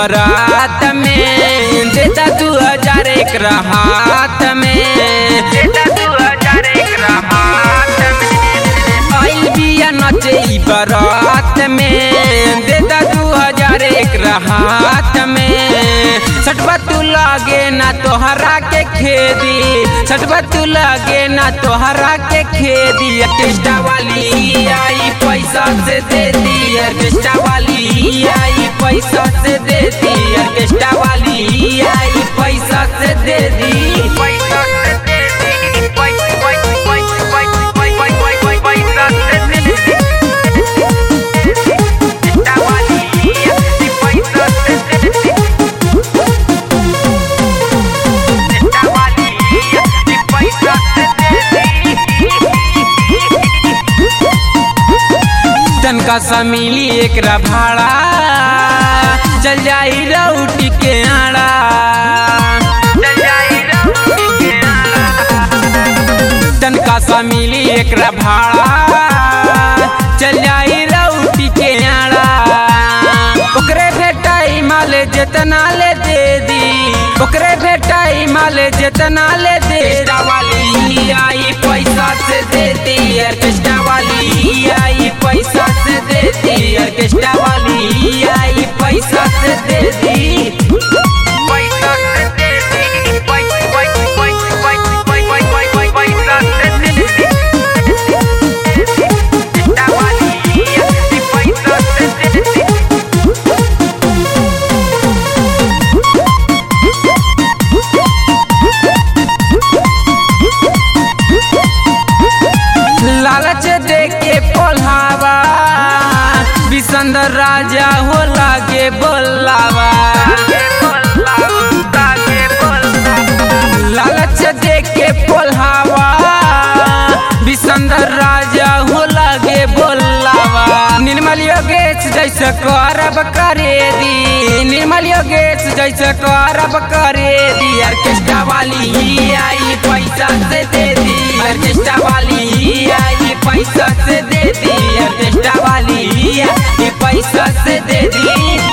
बारात में, देता 2000 एकरा हाथ में, देता 2000 एकरा हाथ में। आइल बिया नचे ई बारात में, देता 2000 एकरा हाथ में। सटवा तू लागे ना तोहरा के खेदी, सटवा तू लागे ना तोहरा के खेदी। ऑर्केस्ट्रा वाली आई पैसा से दे दी, ऑर्केस्ट्रा वाली आई पैसा से दे दी, ऑर्केस्ट्रा वाली आई पैसा से दे दी, पैसा से दे दी, पैसा से दे दी। ऑर्केस्ट्रा वाली आई पैसा से दे दी, ऑर्केस्ट्रा वाली आई पैसा से दे दी। तनका सा मिली एकरा भाड़ा, चल जाई रउटी के आड़ा, चल जाई रउटी के आड़ा। तनका सा मिली एकरा भाड़ा, चल जाई रउटी के आड़ा। ओकरे भेटाई माले जितना ले दे दी, ओकरे भेटाई माले जितना ले दे दी। वाली आई पैसा से दे दी, ऑर्केस्ट्रा वाली आई पैसा से दे दी, ऑर्केस्ट्रा वाली आई पैसा से दे दी, पैसा से दे दी, पैसा से दे दी। ऑर्केस्ट्रा वाली आई पैसा से दे दी। लालच दे के पोल्हावा, विसंदर राजा हो लागे बोलावा। लालच दे के पोल्हावा, विसंदर राजा हो लागे बोलावा। निर्मल योगेश जैसे करब करे दी, निर्मल योगेश जैसे करब करे दी। ऑर्केस्ट्रा वाली आई पैसा से दे दी, ऑर्केस्ट्रा वाली आई पैसा से दे दी, ऑर्केस्ट्रा वाली आई पैसा से दे दी।